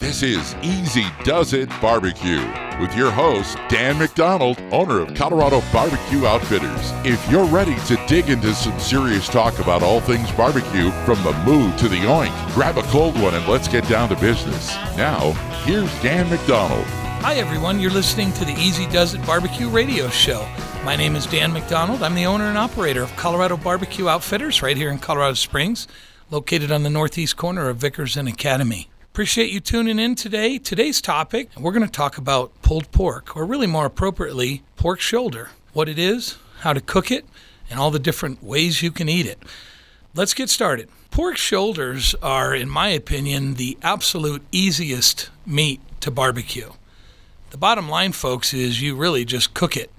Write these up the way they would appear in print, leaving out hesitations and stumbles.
This is Easy Does It Barbecue with your host, Dan McDonald, owner of Colorado Barbecue Outfitters. If you're ready to dig into some serious talk about all things barbecue, from the moo to the oink, grab a cold one and let's get down to business. Now, here's Dan McDonald. Hi everyone, you're listening to the Easy Does It Barbecue radio show. My name is Dan McDonald. I'm the owner and operator of Colorado Barbecue Outfitters right here in Colorado Springs, located on the northeast corner of Vickers and Academy. Appreciate you tuning in today. Today's topic, we're going to talk about pulled pork, or really more appropriately, pork shoulder. What it is, how to cook it, and all the different ways you can eat it. Let's get started. Pork shoulders are, in my opinion, the absolute easiest meat to barbecue. The bottom line, folks, is you really just cook it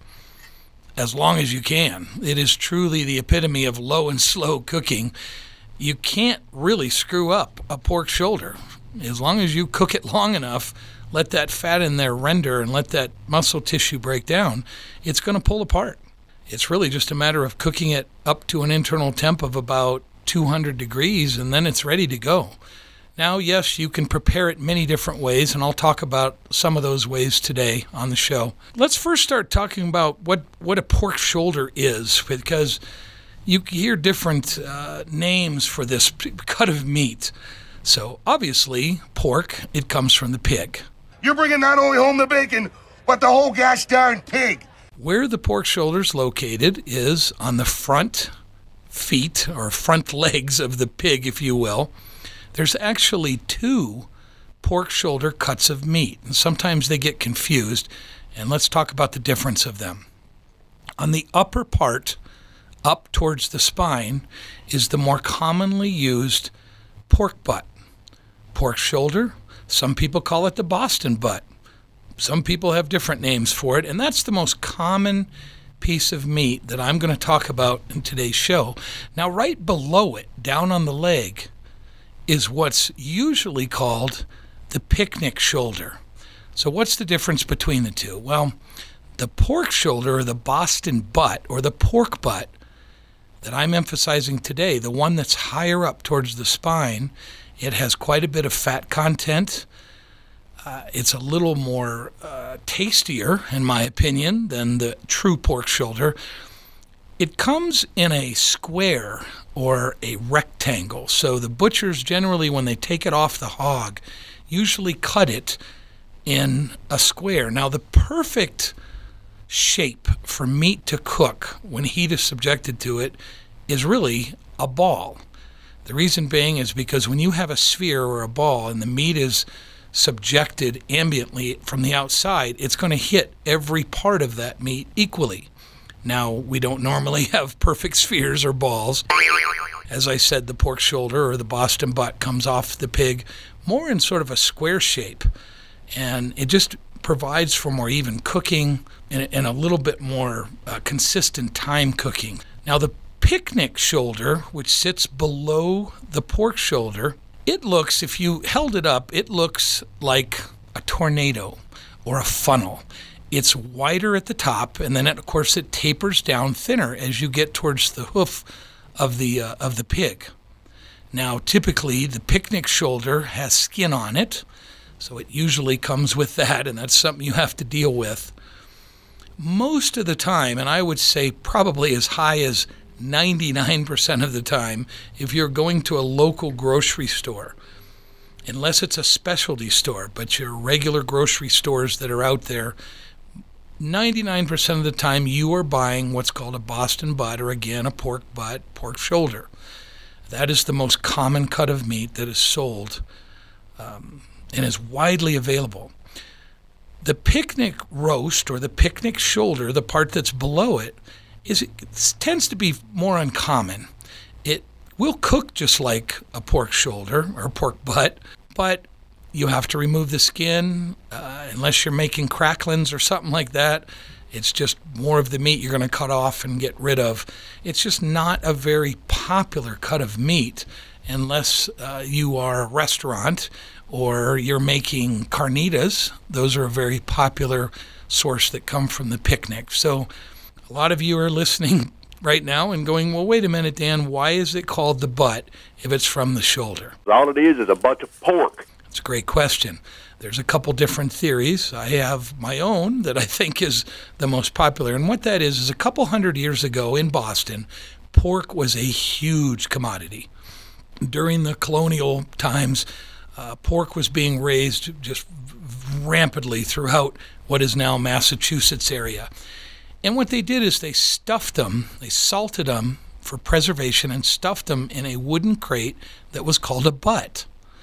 as long as you can. It is truly the epitome of low and slow cooking. You can't really screw up a pork shoulder. As long as you cook it long enough, let that fat in there render and let that muscle tissue break down, it's going to pull apart. It's really just a matter of cooking it up to an internal temp of about 200 degrees, and then it's ready to go. Now, yes, you can prepare it many different ways, and I'll talk about some of those ways today on the show. Let's first start talking about what a pork shoulder is, because you hear different names for this cut of meat. So, obviously, pork, it comes from the pig. You're bringing not only home the bacon, but the whole gosh darn pig. Where the pork shoulder's located is on the front feet, or front legs of the pig, if you will. There's actually two pork shoulder cuts of meat, and sometimes they get confused, and let's talk about the difference of them. On the upper part, up towards the spine, is the more commonly used pork butt. Pork shoulder, some people call it the Boston butt. Some people have different names for it, and that's the most common piece of meat that I'm going to talk about in today's show. Now, right below it, down on the leg, is what's usually called the picnic shoulder. So what's the difference between the two? Well, the pork shoulder, or the Boston butt, or the pork butt that I'm emphasizing today, the one that's higher up towards the spine, it has quite a bit of fat content. It's a little more tastier, in my opinion, than the true pork shoulder. It comes in a square or a rectangle. So the butchers generally, when they take it off the hog, usually cut it in a square. Now, the perfect shape for meat to cook when heat is subjected to it is really a ball. The reason being is because when you have a sphere or a ball and the meat is subjected ambiently from the outside, it's going to hit every part of that meat equally. Now, we don't normally have perfect spheres or balls. As I said, the pork shoulder or the Boston butt comes off the pig more in sort of a square shape, and it just provides for more even cooking and a little bit more consistent time cooking. Now, the picnic shoulder, which sits below the pork shoulder, it looks, if you held it up, it looks like a tornado or a funnel. It's wider at the top, and then, of course, it tapers down thinner as you get towards the hoof of the pig. Now, typically, the picnic shoulder has skin on it, so it usually comes with that, and that's something you have to deal with. Most of the time, and I would say probably as high as 99% of the time, if you're going to a local grocery store, unless it's a specialty store, but your regular grocery stores that are out there, 99% of the time you are buying what's called a Boston butt, or again, a pork butt, pork shoulder. That is the most common cut of meat that is sold and is widely available. The picnic roast, or the picnic shoulder, the part that's below it, tends to be more uncommon. It will cook just like a pork shoulder or pork butt, but you have to remove the skin unless you're making cracklings or something like that. It's just more of the meat you're going to cut off and get rid of. It's just not a very popular cut of meat unless you are a restaurant or you're making carnitas. Those are a very popular source that come from the picnic. So a lot of you are listening right now and going, well, wait a minute, Dan, why is it called the butt if it's from the shoulder? All it is a bunch of pork. It's a great question. There's a couple different theories. I have my own that I think is the most popular. And what that is a couple hundred years ago in Boston, pork was a huge commodity. During the colonial times, pork was being raised just rampantly throughout what is now Massachusetts area. And what they did is they stuffed them, they salted them for preservation and stuffed them in a wooden crate that was called a butt.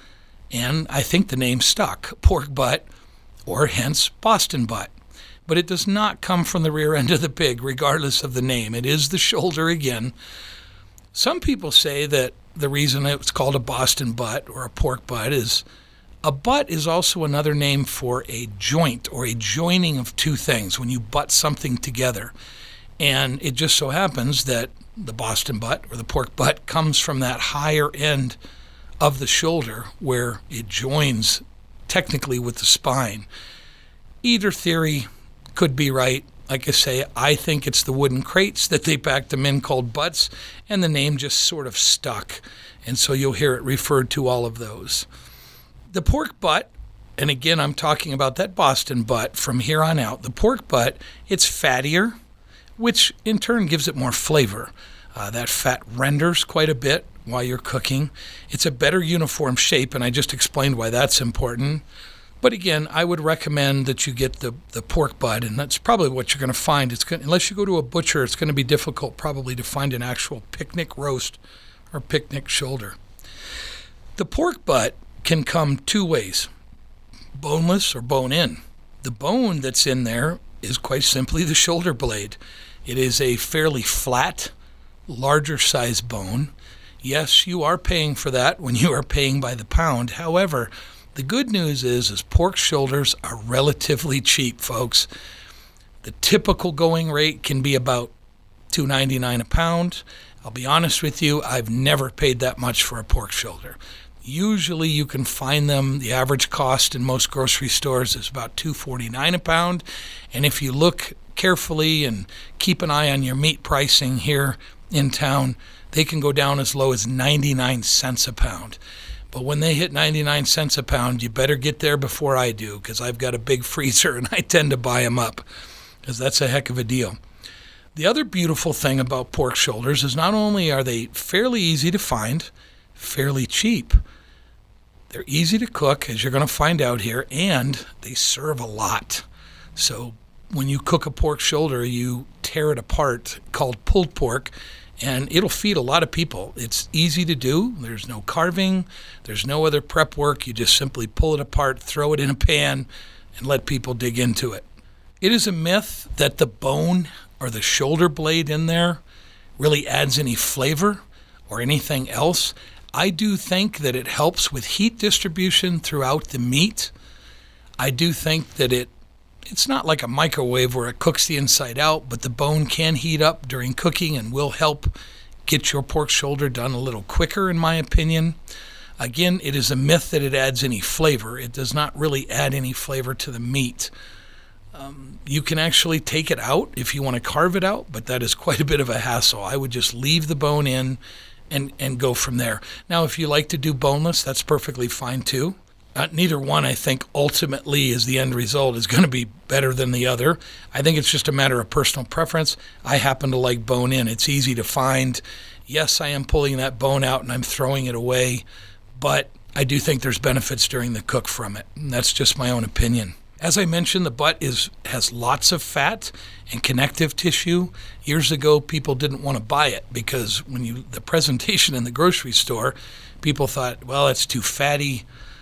And I think the name stuck, pork butt, or hence Boston butt. But it does not come from the rear end of the pig, regardless of the name. It is the shoulder again. Some people say that the reason it's called a Boston butt or a pork butt is a butt is also another name for a joint or a joining of two things when you butt something together. And it just so happens that the Boston butt or the pork butt comes from that higher end of the shoulder where it joins technically with the spine. Either theory could be right. Like I say, I think it's the wooden crates that they packed them in called butts, and the name just sort of stuck. And so you'll hear it referred to all of those. The pork butt, and again, I'm talking about that Boston butt from here on out. The pork butt, it's fattier, which in turn gives it more flavor. That fat renders quite a bit while you're cooking. It's a better uniform shape, and I just explained why that's important. But again, I would recommend that you get the pork butt, and that's probably what you're going to find. Unless you go to a butcher, it's going to be difficult probably to find an actual picnic roast or picnic shoulder. The pork butt can come two ways, boneless or bone-in. The bone that's in there is quite simply the shoulder blade. It is a fairly flat, larger size bone. Yes, you are paying for that when you are paying by the pound. However, the good news is pork shoulders are relatively cheap, folks. The typical going rate can be about $2.99 a pound. I'll be honest with you, I've never paid that much for a pork shoulder. Usually you can find them, the average cost in most grocery stores is about $2.49 a pound. And if you look carefully and keep an eye on your meat pricing here in town, they can go down as low as 99 cents a pound. But when they hit 99 cents a pound, you better get there before I do, because I've got a big freezer and I tend to buy them up, because that's a heck of a deal. The other beautiful thing about pork shoulders is not only are they fairly easy to find, fairly cheap, they're easy to cook, as you're going to find out here, and they serve a lot. So when you cook a pork shoulder, you tear it apart, called pulled pork, and it'll feed a lot of people. It's easy to do. There's no carving. There's no other prep work. You just simply pull it apart, throw it in a pan, and let people dig into it. It is a myth that the bone or the shoulder blade in there really adds any flavor or anything else. I do think that it helps with heat distribution throughout the meat. I do think that it's not like a microwave where it cooks the inside out, but the bone can heat up during cooking and will help get your pork shoulder done a little quicker, in my opinion. Again, it is a myth that it adds any flavor. It does not really add any flavor to the meat. You can actually take it out if you want to carve it out, but that is quite a bit of a hassle. I would just leave the bone in and go from there. Now, if you like to do boneless, that's perfectly fine too. Neither one, I think, ultimately is the end result is going to be better than the other. I think it's just a matter of personal preference. I happen to like bone in. It's easy to find. Yes, I am pulling that bone out and I'm throwing it away, but I do think there's benefits during the cook from it. And that's just my own opinion. As I mentioned, the butt has lots of fat and connective tissue. Years ago, people didn't want to buy it because the presentation in the grocery store, people thought, well, it's too fatty.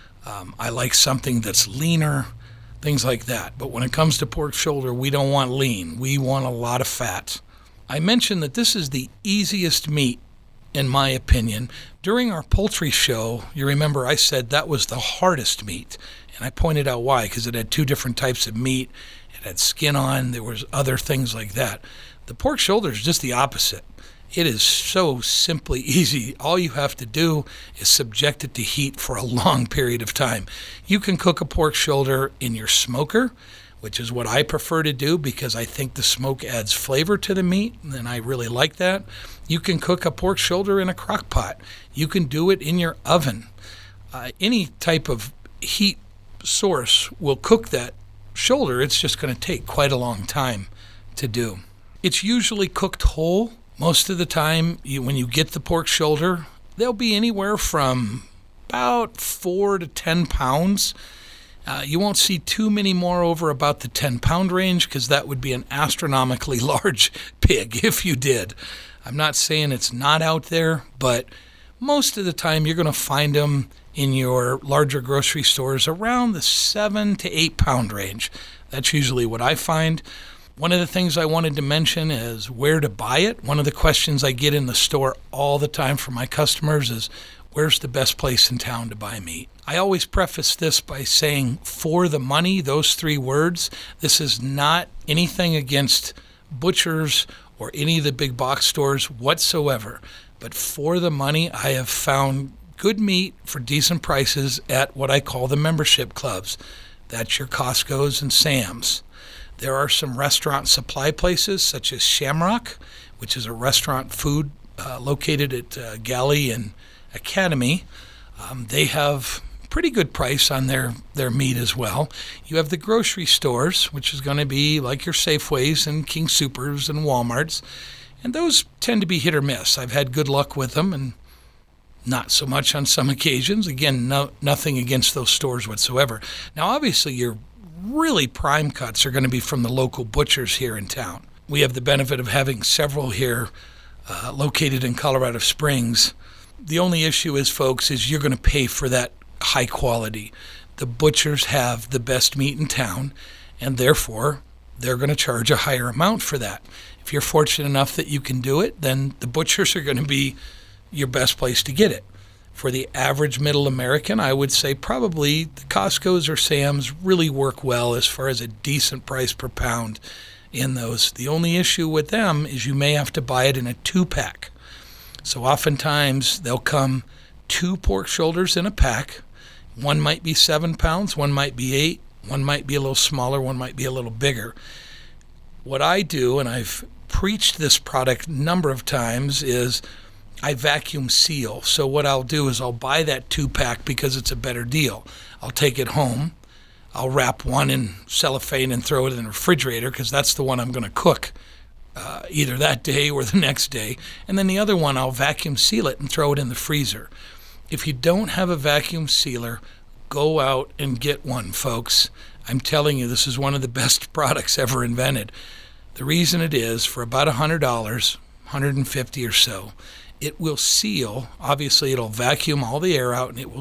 I like something that's leaner, things like that. But when it comes to pork shoulder, we don't want lean. We want a lot of fat. I mentioned that this is the easiest meat, in my opinion. During our poultry show, you remember I said that was the hardest meat. And I pointed out why, because it had two different types of meat. It had skin on. There was other things like that. The pork shoulder is just the opposite. It is so simply easy. All you have to do is subject it to heat for a long period of time. You can cook a pork shoulder in your smoker, which is what I prefer to do because I think the smoke adds flavor to the meat, and I really like that. You can cook a pork shoulder in a crock pot. You can do it in your oven. Any type of heat source will cook that shoulder, it's just going to take quite a long time to do. It's usually cooked whole. Most of the time, when you get the pork shoulder, they'll be anywhere from about 4 to 10 pounds. You won't see too many more over about the 10-pound range, because that would be an astronomically large pig if you did. I'm not saying it's not out there, but most of the time you're going to find them in your larger grocery stores around the 7 to 8 pound range. That's usually what I find. One of the things I wanted to mention is where to buy it. One of the questions I get in the store all the time from my customers is, where's the best place in town to buy meat? I always preface this by saying, for the money, those 3 words. This is not anything against butchers or any of the big box stores whatsoever. But for the money, I have found good meat for decent prices at what I call the membership clubs. That's your Costco's and Sam's. There are some restaurant supply places such as Shamrock, which is a restaurant food located at Galley and Academy. They have pretty good price on their meat as well. You have the grocery stores, which is going to be like your Safeways and King Soopers and Walmarts, and those tend to be hit or miss. I've had good luck with them and not so much on some occasions. Again, nothing against those stores whatsoever. Now, obviously, your really prime cuts are going to be from the local butchers here in town. We have the benefit of having several here located in Colorado Springs. The only issue is, folks, is you're going to pay for that high quality. The butchers have the best meat in town, and therefore they're going to charge a higher amount for that. If you're fortunate enough that you can do it, then the butchers are going to be your best place to get it. For the average middle American, I would say probably the Costco's or Sam's really work well as far as a decent price per pound in those. The only issue with them is you may have to buy it in a 2-pack. So oftentimes they'll come 2 pork shoulders in a pack. One might be 7 pounds, one might be 8, one might be a little smaller, one might be a little bigger. What I do, and I've preached this product a number of times, is I vacuum seal. So what I'll do is I'll buy that 2-pack because it's a better deal. I'll take it home. I'll wrap one in cellophane and throw it in the refrigerator because that's the one I'm going to cook either that day or the next day. And then the other one, I'll vacuum seal it and throw it in the freezer. If you don't have a vacuum sealer, go out and get one, folks. I'm telling you, this is one of the best products ever invented. The reason it is, for about $100, $150 or so, it will seal. Obviously, it'll vacuum all the air out, and it will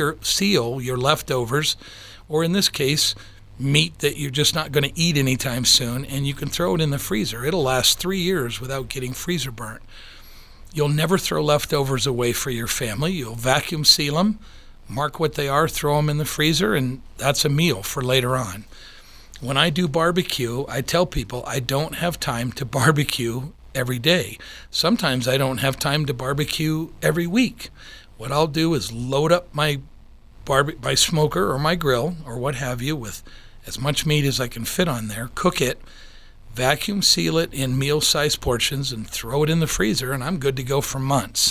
seal your leftovers, or in this case, meat that you're just not going to eat anytime soon, and you can throw it in the freezer. It'll last 3 years without getting freezer burnt. You'll never throw leftovers away for your family. You'll vacuum seal them, mark what they are, throw them in the freezer, and that's a meal for later on. When I do barbecue, I tell people I don't have time to barbecue every day. Sometimes I don't have time to barbecue every week. What I'll do is load up my smoker or my grill or what have you with as much meat as I can fit on there, cook it, vacuum seal it in meal-sized portions, and throw it in the freezer, and I'm good to go for months.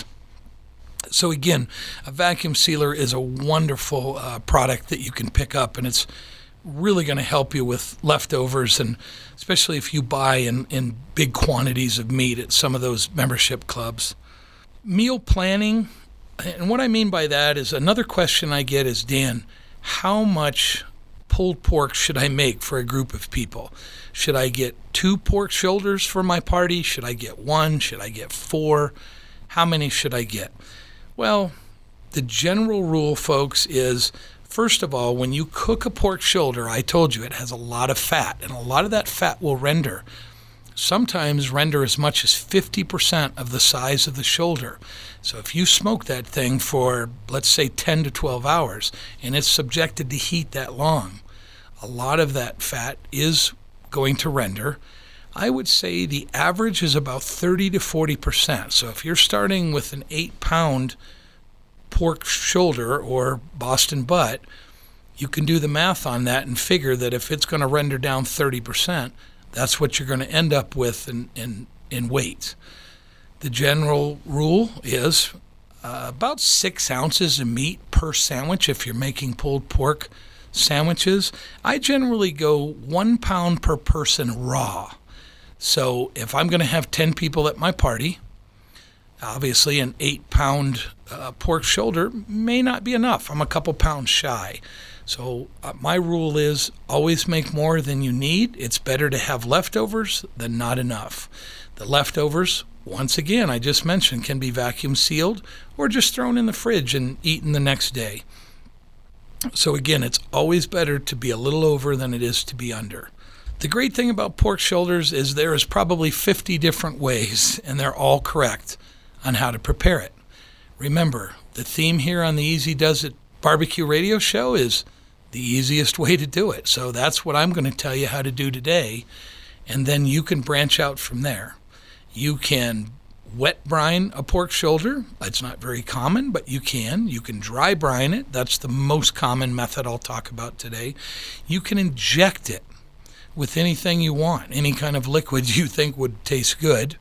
So again, a vacuum sealer is a wonderful product that you can pick up, and it's really going to help you with leftovers, and especially if you buy in big quantities of meat at some of those membership clubs. Meal planning, and what I mean by that is another question I get is, Dan, how much pulled pork should I make for a group of people? Should I get 2 pork shoulders for my party? Should I get 1? Should I get 4? How many should I get? Well, the general rule, folks, is first of all, when you cook a pork shoulder, I told you it has a lot of fat, and a lot of that fat will render. Sometimes render as much as 50% of the size of the shoulder. So if you smoke that thing for, let's say, 10 to 12 hours, and it's subjected to heat that long, a lot of that fat is going to render. I would say the average is about 30 to 40%. So if you're starting with an 8-pound pork shoulder or Boston butt, you can do the math on that and figure that if it's going to render down 30%, that's what you're going to end up with in weight. The general rule is about 6 ounces of meat per sandwich if you're making pulled pork sandwiches. I generally go 1 pound per person raw. So if I'm going to have 10 people at my party, obviously an 8-pound pork shoulder may not be enough. I'm a couple pounds shy. So my rule is always make more than you need. It's better to have leftovers than not enough. The leftovers, once again, I just mentioned, can be vacuum sealed or just thrown in the fridge and eaten the next day. So again, it's always better to be a little over than it is to be under. The great thing about pork shoulders is there is probably 50 different ways, and they're all correct on how to prepare it. Remember, the theme here on the Easy Does It Barbecue Radio Show is the easiest way to do it. So that's what I'm going to tell you how to do today, and then you can branch out from there. You can wet brine a pork shoulder. It's not very common, but you can. You can dry brine it. That's the most common method I'll talk about today. You can inject it with anything you want, any kind of liquid you think would taste good.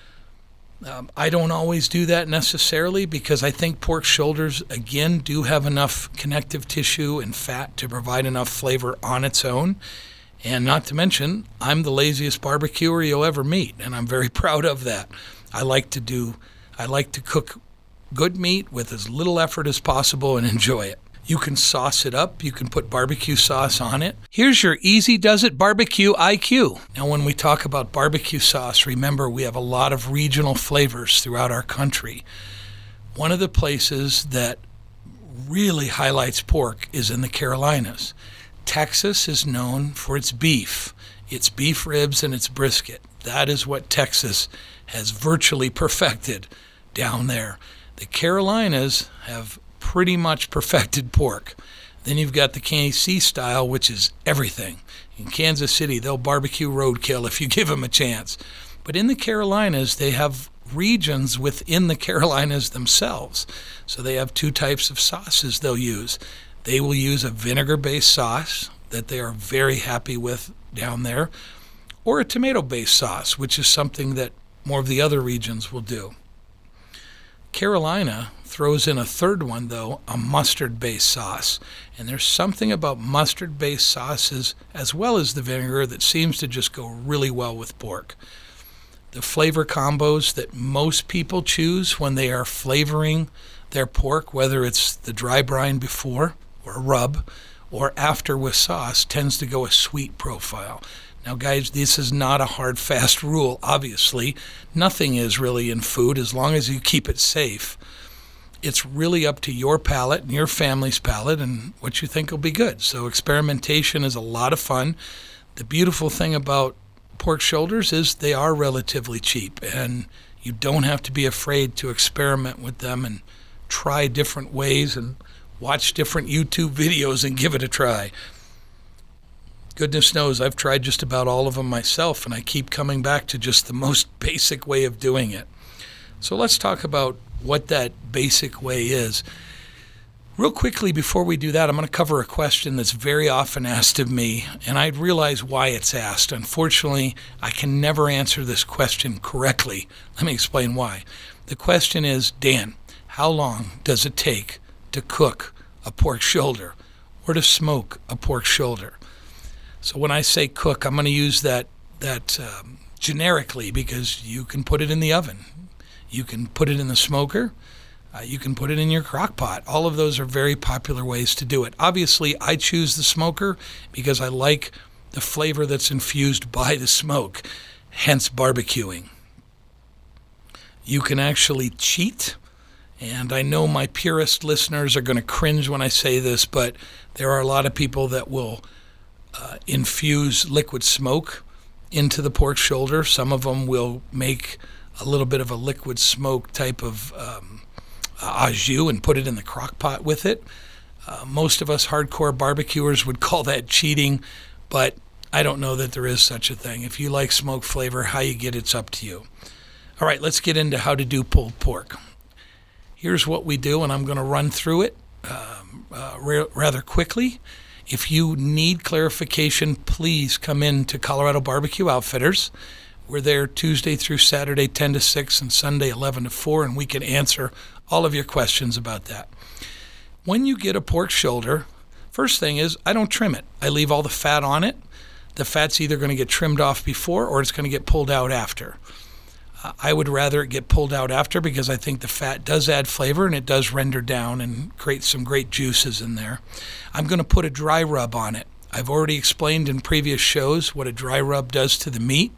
I don't always do that necessarily because I think pork shoulders, again, do have enough connective tissue and fat to provide enough flavor on its own. And not to mention, I'm the laziest barbecuer you'll ever meet, and I'm very proud of that. I like to cook good meat with as little effort as possible and enjoy it. You can sauce it up. You can put barbecue sauce on it. Here's your Easy Does It Barbecue IQ. Now, when we talk about barbecue sauce, remember we have a lot of regional flavors throughout our country. One of the places that really highlights pork is in the Carolinas. Texas is known for its beef ribs, and its brisket. That is what Texas has virtually perfected down there. The Carolinas have pretty much perfected pork. Then you've got the KC style, which is everything. In Kansas City, they'll barbecue roadkill if you give them a chance. But in the Carolinas, they have regions within the Carolinas themselves. So they have 2 types of sauces they'll use. They will use a vinegar-based sauce that they are very happy with down there, or a tomato-based sauce, which is something that more of the other regions will do. Carolina throws in a third one, though, a mustard-based sauce. And there's something about mustard-based sauces, as well as the vinegar, that seems to just go really well with pork. The flavor combos that most people choose when they are flavoring their pork, whether it's the dry brine before or rub or after with sauce, tends to go a sweet profile. Now, guys, this is not a hard, fast rule, obviously. Nothing is really in food as long as you keep it safe. It's really up to your palate and your family's palate and what you think will be good. So experimentation is a lot of fun. The beautiful thing about pork shoulders is they are relatively cheap, and you don't have to be afraid to experiment with them and try different ways and watch different YouTube videos and give it a try. Goodness knows I've tried just about all of them myself, and I keep coming back to just the most basic way of doing it. So let's talk about what that basic way is. Real quickly before we do that, I'm going to cover a question that's very often asked of me, and I realize why it's asked. Unfortunately, I can never answer this question correctly. Let me explain why. The question is, Dan, how long does it take to cook a pork shoulder or to smoke a pork shoulder? So when I say cook, I'm going to use that generically because you can put it in the oven. You can put it in the smoker. You can put it in your crock pot. All of those are very popular ways to do it. Obviously, I choose the smoker because I like the flavor that's infused by the smoke, hence barbecuing. You can actually cheat, and I know my purist listeners are going to cringe when I say this, but there are a lot of people that will infuse liquid smoke into the pork shoulder. Some of them will make a little bit of a liquid smoke type of au jus and put it in the crock pot with it. Most of us hardcore barbecuers would call that cheating, but I don't know that there is such a thing. If you like smoke flavor, how you get it's up to you. All right, let's get into how to do pulled pork. Here's what we do, and I'm going to run through it rather quickly. If you need clarification, please come in to Colorado Barbecue Outfitters. We're there Tuesday through Saturday, 10 to 6, and Sunday, 11 to 4, and we can answer all of your questions about that. When you get a pork shoulder, first thing is I don't trim it. I leave all the fat on it. The fat's either going to get trimmed off before or it's going to get pulled out after. I would rather it get pulled out after because I think the fat does add flavor and it does render down and create some great juices in there. I'm going to put a dry rub on it. I've already explained in previous shows what a dry rub does to the meat.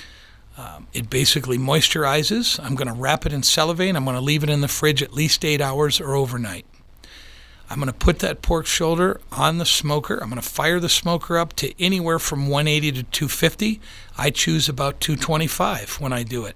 It basically moisturizes. I'm going to wrap it in cellophane. I'm going to leave it in the fridge at least 8 hours or overnight. I'm going to put that pork shoulder on the smoker. I'm going to fire the smoker up to anywhere from 180 to 250. I choose about 225 when I do it.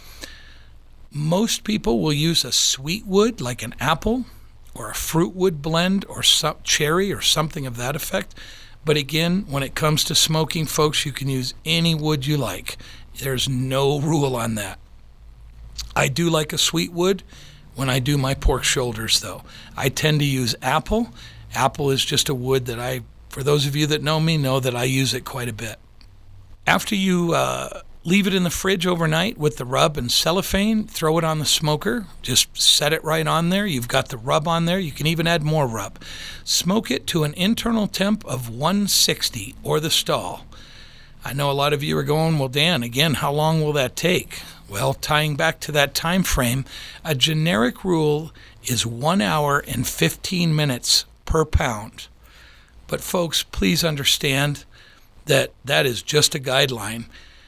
Most people will use a sweet wood like an apple or a fruit wood blend or some cherry or something of that effect. But again, when it comes to smoking, folks, you can use any wood you like. There's no rule on that. I do like a sweet wood when I do my pork shoulders, though. I tend to use apple. Apple is just a wood that for those of you that know me, know that I use it quite a bit. After you leave it in the fridge overnight with the rub and cellophane, throw it on the smoker. Just set it right on there. You've got the rub on there. You can even add more rub. Smoke it to an internal temp of 160 or the stall. I know a lot of you are going, well, Dan, again, how long will that take? Well, tying back to that time frame, a generic rule is 1 hour and 15 minutes per pound. But folks, please understand that that is just a guideline.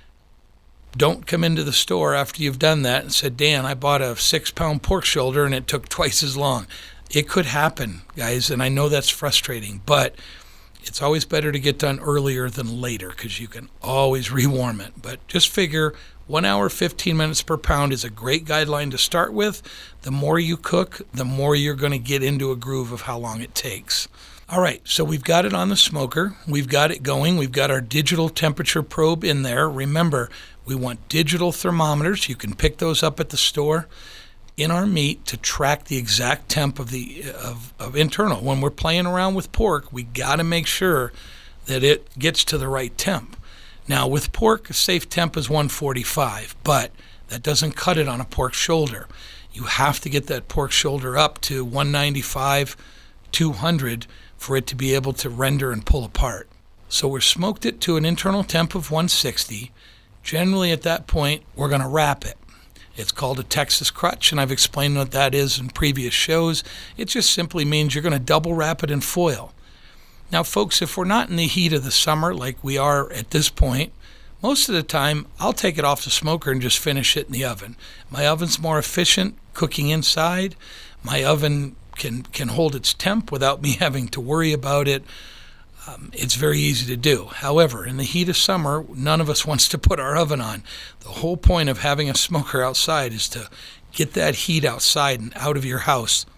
Don't come into the store after you've done that and said, Dan, I bought a 6-pound pork shoulder and it took twice as long. It could happen, guys, and I know that's frustrating, but it's always better to get done earlier than later because you can always rewarm it. But just figure 1 hour, 15 minutes per pound is a great guideline to start with. The more you cook, the more you're going to get into a groove of how long it takes. All right, so we've got it on the smoker. We've got it going. We've got our digital temperature probe in there. Remember, we want digital thermometers. You can pick those up at the store in our meat to track the exact temp of internal. When we're playing around with pork, we got to make sure that it gets to the right temp. Now, with pork, a safe temp is 145, but that doesn't cut it on a pork shoulder. You have to get that pork shoulder up to 195, 200 for it to be able to render and pull apart. So we're smoked it to an internal temp of 160. Generally, at that point, we're going to wrap it. It's called a Texas crutch, and I've explained what that is in previous shows. It just simply means you're going to double wrap it in foil. Now, folks, if we're not in the heat of the summer like we are at this point, most of the time I'll take it off the smoker and just finish it in the oven. My oven's more efficient cooking inside. My oven can hold its temp without me having to worry about it. It's very easy to do. However, in the heat of summer, none of us wants to put our oven on. The whole point of having a smoker outside is to get that heat outside and out of your house.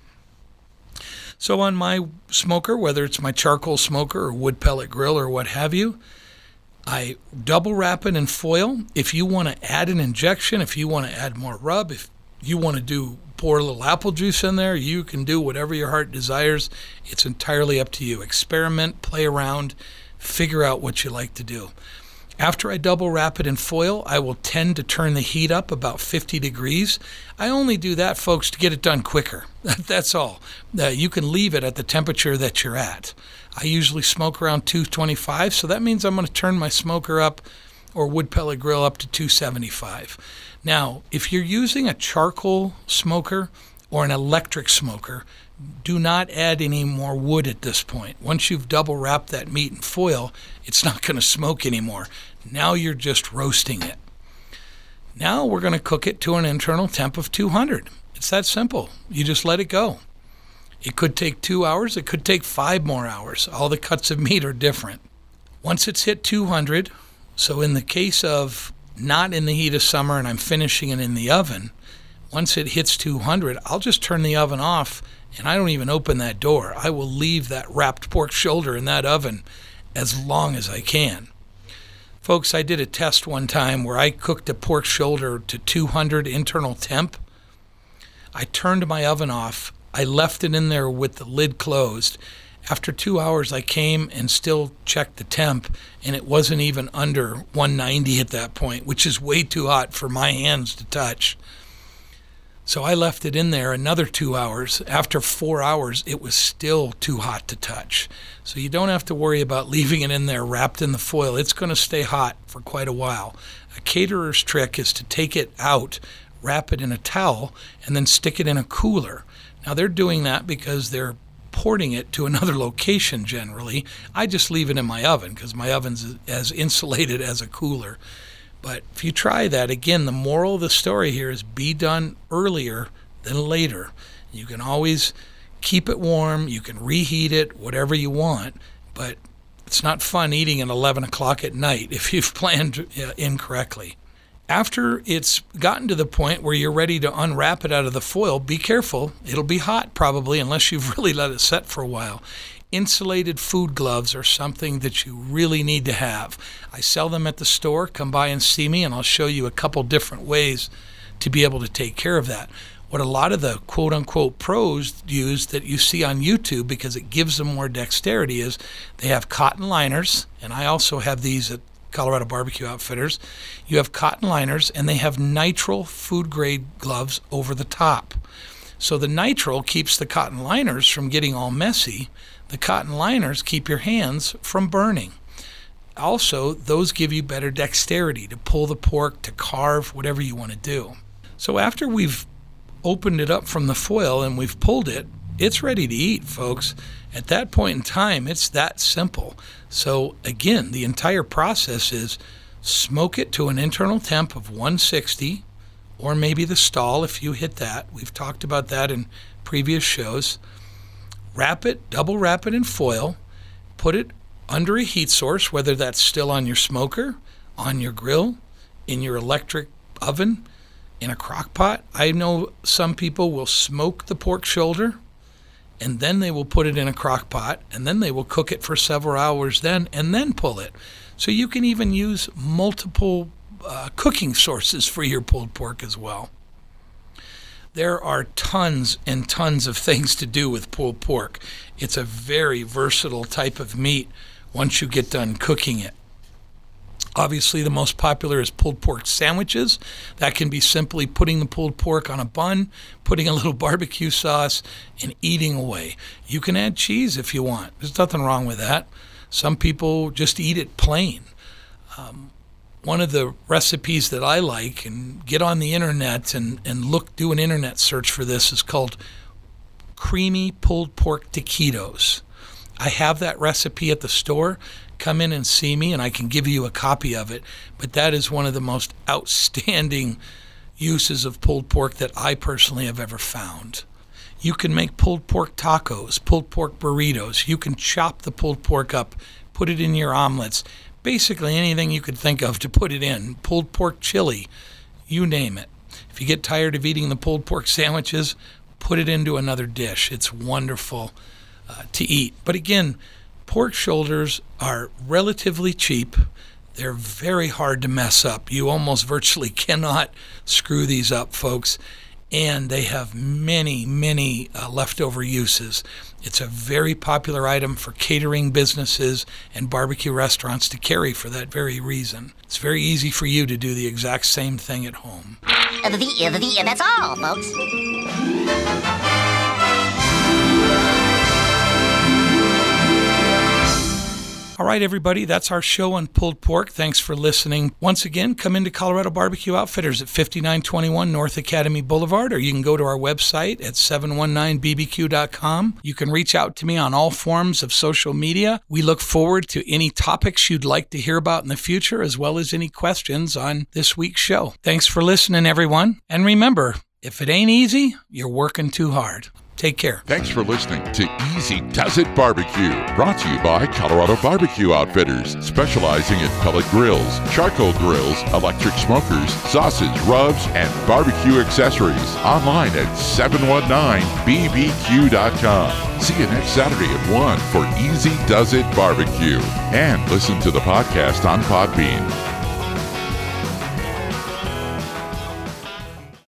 So on my smoker, whether it's my charcoal smoker or wood pellet grill or what have you, I double wrap it in foil. If you want to add an injection, if you want to add more rub, if you want to pour a little apple juice in there, you can do whatever your heart desires. It's entirely up to you. Experiment, play around, figure out what you like to do. After I double wrap it in foil, I will tend to turn the heat up about 50 degrees. I only do that, folks, to get it done quicker. That's all. You can leave it at the temperature that you're at. I usually smoke around 225, so that means I'm going to turn my smoker up or wood pellet grill up to 275. Now, if you're using a charcoal smoker or an electric smoker, do not add any more wood at this point. Once you've double wrapped that meat in foil, it's not going to smoke anymore. Now you're just roasting it. Now we're going to cook it to an internal temp of 200. It's that simple. You just let it go. It could take 2 hours. It could take 5 more hours. All the cuts of meat are different. Once it's hit 200, so in the case of not in the heat of summer and I'm finishing it in the oven, once it hits 200, I'll just turn the oven off and I don't even open that door. I will leave that wrapped pork shoulder in that oven as long as I can. Folks, I did a test one time where I cooked a pork shoulder to 200 internal temp. I turned my oven off. I left it in there with the lid closed. After 2 hours, I came and still checked the temp, and it wasn't even under 190 at that point, which is way too hot for my hands to touch. So I left it in there another 2 hours. After 4 hours, it was still too hot to touch. So you don't have to worry about leaving it in there wrapped in the foil. It's going to stay hot for quite a while. A caterer's trick is to take it out, wrap it in a towel, and then stick it in a cooler. Now they're doing that because they're porting it to another location generally. I just leave it in my oven because my oven's as insulated as a cooler. But if you try that, again, the moral of the story here is be done earlier than later. You can always keep it warm. You can reheat it, whatever you want. But it's not fun eating at 11 o'clock at night if you've planned incorrectly. After it's gotten to the point where you're ready to unwrap it out of the foil, be careful. It'll be hot probably unless you've really let it set for a while. Insulated food gloves are something that you really need to have. I sell them at the store. Come by and see me, and I'll show you a couple different ways to be able to take care of that. What a lot of the quote-unquote pros use that you see on YouTube, because it gives them more dexterity, is they have cotton liners, and I also have these at Colorado Barbecue Outfitters. You have cotton liners, and they have nitrile food-grade gloves over the top. So the nitrile keeps the cotton liners from getting all messy. The cotton liners keep your hands from burning. Also, those give you better dexterity to pull the pork, to carve, whatever you want to do. So after we've opened it up from the foil and we've pulled it, it's ready to eat, folks. At that point in time, it's that simple. So again, the entire process is smoke it to an internal temp of 160, or maybe the stall if you hit that. We've talked about that in previous shows. Wrap it, double wrap it in foil, put it under a heat source, whether that's still on your smoker, on your grill, in your electric oven, in a crock pot. I know some people will smoke the pork shoulder, and then they will put it in a crock pot, and then they will cook it for several hours then, and then pull it. So you can even use multiple cooking sources for your pulled pork as well. There are tons and tons of things to do with pulled pork. It's a very versatile type of meat once you get done cooking it. Obviously, the most popular is pulled pork sandwiches. That can be simply putting the pulled pork on a bun, putting a little barbecue sauce, and eating away. You can add cheese if you want. There's nothing wrong with that. Some people just eat it plain. One of the recipes that I like, and get on the internet and do an internet search for this, is called creamy pulled pork taquitos. I have that recipe at the store. Come in and see me, and I can give you a copy of it. But that is one of the most outstanding uses of pulled pork that I personally have ever found. You can make pulled pork tacos, pulled pork burritos. You can chop the pulled pork up, put it in your omelets. Basically anything you could think of to put it in. Pulled pork chili, you name it. If you get tired of eating the pulled pork sandwiches, put it into another dish. It's wonderful to eat. But again, pork shoulders are relatively cheap. They're very hard to mess up. You almost virtually cannot screw these up, folks. And they have many, many leftover uses. It's a very popular item for catering businesses and barbecue restaurants to carry for that very reason. It's very easy for you to do the exact same thing at home. That's all, folks. All right, everybody, that's our show on pulled pork. Thanks for listening. Once again, come into Colorado Barbecue Outfitters at 5921 North Academy Boulevard, or you can go to our website at 719bbq.com. You can reach out to me on all forms of social media. We look forward to any topics you'd like to hear about in the future, as well as any questions on this week's show. Thanks for listening, everyone. And remember, if it ain't easy, you're working too hard. Take care. Thanks for listening to Easy Does It Barbecue, brought to you by Colorado Barbecue Outfitters, specializing in pellet grills, charcoal grills, electric smokers, sauces, rubs, and barbecue accessories. Online at 719bbq.com. See you next Saturday at 1 for Easy Does It Barbecue. And listen to the podcast on Podbean.